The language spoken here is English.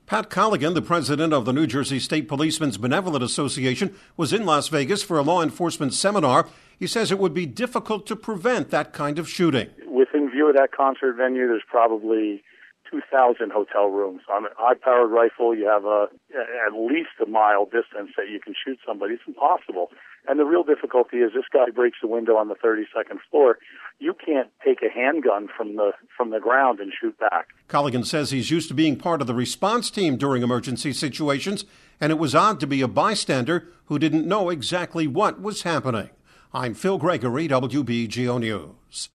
Pat Colligan, the president of the New Jersey State Policemen's Benevolent Association, was in Las Vegas for a law enforcement seminar. He says it would be difficult to prevent that kind of shooting. Within view of that concert venue, there's probably 2,000 hotel rooms. On an high-powered rifle, you have at least a mile distance that you can shoot somebody. It's impossible. And the real difficulty is this guy breaks the window on the 32nd floor. You can't take a handgun from the ground and shoot back. Colligan says he's used to being part of the response team during emergency situations, and it was odd to be a bystander who didn't know exactly what was happening. I'm Phil Gregory, WBGO News.